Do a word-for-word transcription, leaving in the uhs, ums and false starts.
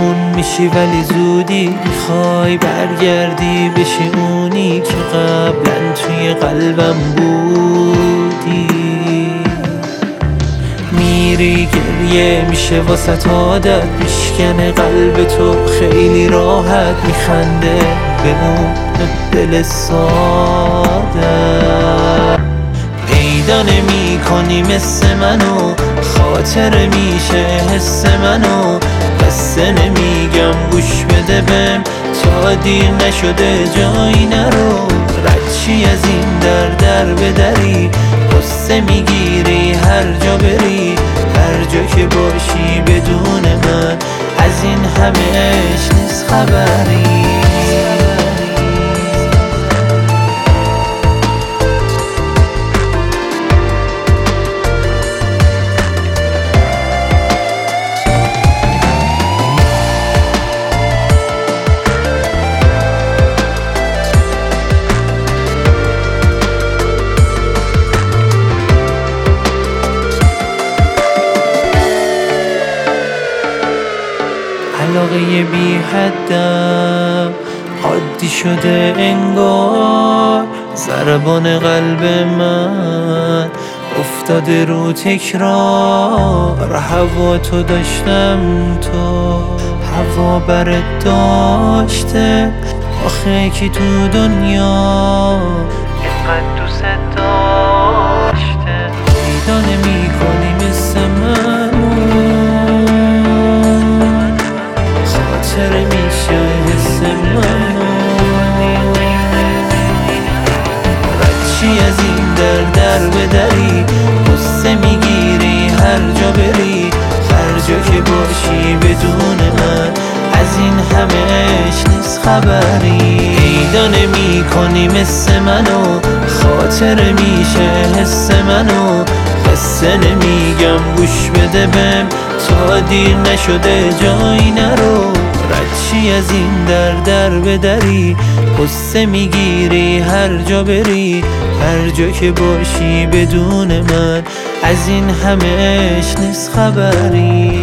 اون میشی ولی زودی میخوای برگردی بشی اونی که قبلا توی قلبم بودی. میری گریه میشه واسه عادت، میشکنه قلب تو خیلی راحت، میخنده به اون دل ساده. پیدا نمی کنی مثل منو، خاطر میشه حس منو، قصه نمیگم گوش بده بهم تا دیر نشده جایی نرو. ردچی از این در در بدری، قصه میگیری هر جا بری، هر جا که باشی بدون من از این همهش نیست خبری. علاقه بی حدم عادی شده انگار، ضربان قلب من افتاده رو تکرار. هوا تو داشتم تو هوا برت داشته، آخه کی تو دنیا اینقدر دوست داشته. پیدا نمی کنی مثل منو، خاطر میشه حس منو. ردچی از این در در بدری، قصه میگیری هر جا بری، هر جا که باشی بدون من از این همهش نیست خبری. پیدا نمی کنی مثل منو، خاطر میشه حس منو، قصه نمیگم گوش بده بهم تا دیر نشده جایی نرو. ردچی از این در در بدری، قصه میگیری هر جا بری، هر جا که باشی بدون من از این همهش نیست خبری.